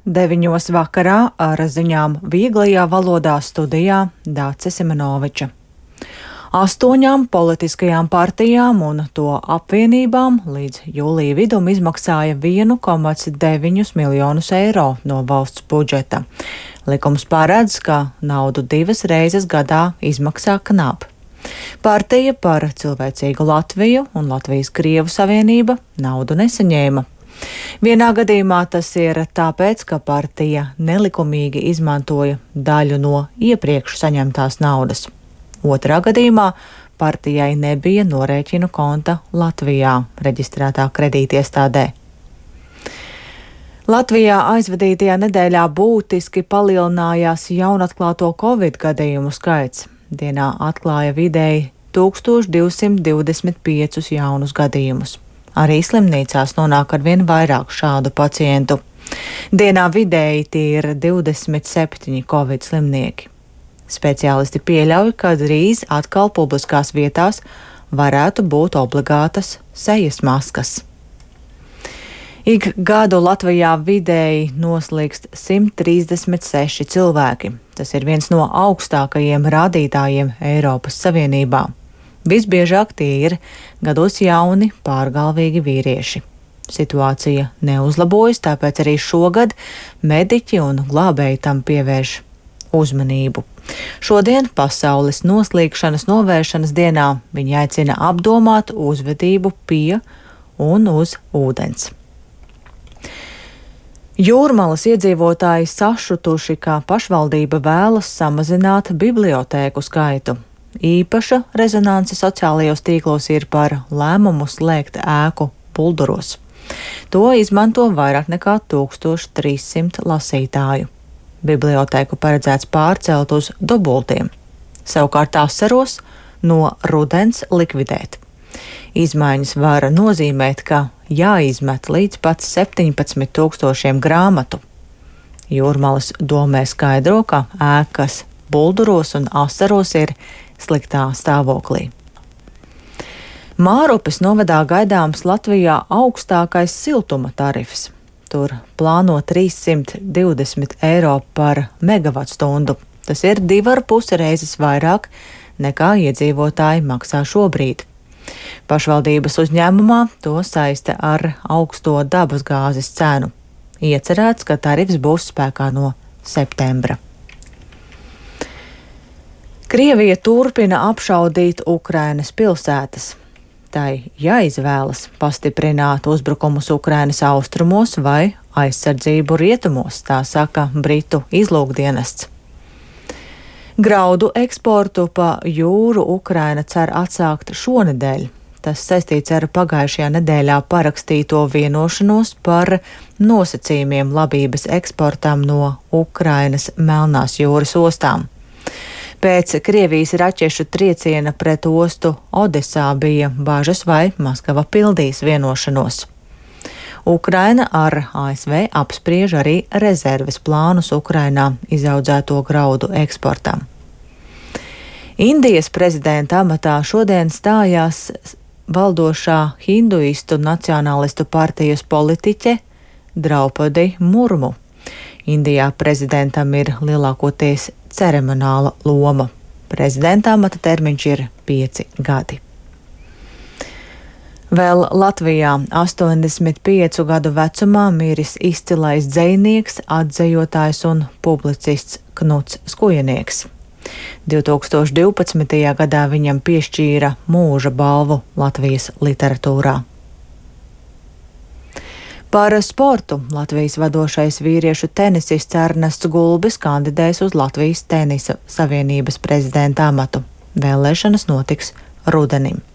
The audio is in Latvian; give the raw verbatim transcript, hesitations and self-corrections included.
Deviņos vakarā ar ziņām vieglajā valodā studijā Dāce Simenoviča. Astoņām politiskajām partijām un to apvienībām līdz jūlija vidum izmaksāja vienu komats deviņus miljonus eiro no valsts budžeta. Likums paredz, ka naudu divas reizes gadā izmaksā knap. Partija par cilvēcīgu Latviju un Latvijas-Krievu savienība naudu nesaņēma. Vienā gadījumā tas ir tāpēc, ka partija nelikumīgi izmantoja daļu no iepriekš saņemtās naudas. Otrā gadījumā partijai nebija norēķinu konta Latvijā reģistrētā kredītiestādē. Latvijā aizvadītajā nedēļā būtiski palielinājās jaunatklāto covid gadījumu skaits. Dienā atklāja vidēji tūkstoš divsimt divdesmit piecus jaunus gadījumus. Arī slimnīcās nonāk arvien vairāk šādu pacientu. Dienā vidēji tie ir divdesmit septiņi covid slimnieki. Speciālisti pieļauj, ka drīz atkal publiskās vietās varētu būt obligātas sejas maskas. Ik gadu Latvijā vidēji noslīkst simt trīsdesmit seši cilvēki. Tas ir viens no augstākajiem rādītājiem Eiropas Savienībā. Visbiežāk tie ir gados jauni, pārgalvīgi vīrieši. Situācija neuzlabojas, tāpēc arī šogad mediķi un glābēji tam pievērš uzmanību. Šodien pasaules noslīkšanas novēršanas dienā viņi aicina apdomāt uzvedību pie un uz ūdens. Jūrmalas iedzīvotāji sašutuši, ka pašvaldība vēlas samazināt bibliotēku skaitu. Īpaša rezonanse sociālajos tīklos ir par lēmumu slēgt ēku Bulduros. To izmanto vairāk nekā tūkstoš trīs simt lasītāju. Bibliotēku paredzēts pārcelt uz Dubultiem, savukārt Asaros no rudens likvidēt. Izmaiņas var nozīmēt, ka jāizmet līdz pat septiņpadsmit tūkstošiem grāmatu. Jūrmalas domē skaidro, ka ēkas Bulduros un Asaros ir sliktā stāvoklī. Mārupes novadā gaidāms Latvijā augstākais siltuma tarifs. Tur plāno trīssimt divdesmit eiro par megavatstundu. Tas ir divi ar pusi reizes vairāk nekā iedzīvotāji maksā šobrīd. Pašvaldības uzņēmumā to saista ar augsto dabasgāzes cenu. Iecerēts, ka tarifs būs spēkā no septembra. Krievija turpina apšaudīt Ukrainas pilsētas. Tai jāizvēlas pastiprināt uzbrukumus Ukrainas austrumos vai aizsardzību rietumos, tā saka Britu izlūkdienests. Graudu eksportu pa jūru Ukraina cer atsākt šonedēļ. Tas saistīts ar pagājušajā nedēļā parakstīto vienošanos par nosacījumiem labības eksportam no Ukrainas Melnās jūras ostām. Pēc Krievijas raķešu trieciena pret ostu Odesā bija bažas, vai Maskava pildīs vienošanos. Ukraina ar A S V apspriež arī rezerves plānus Ukrainā izaudzēto graudu eksportam. Indijas prezidenta amatā šodien stājās valdošā hinduistu nacionālistu partijas politiķe Draupadi Murmu. Indijā prezidentam ir lielākoties ceremonāla loma. Prezidenta amata termiņš ir pieci gadi. Vēl Latvijā astoņdesmit piecu gadu vecumā miris izcilais dzejnieks, atzejotājs un publicists Knuts Skujenieks. divtūkstoš divpadsmitajā gadā viņam piešķīra mūža balvu Latvijas literatūrā. Par sportu Latvijas vadošais vīriešu tenisists Ernests Gulbis kandidēs uz Latvijas tenisa savienības prezidenta amatu. Vēlēšanas notiks rudenim.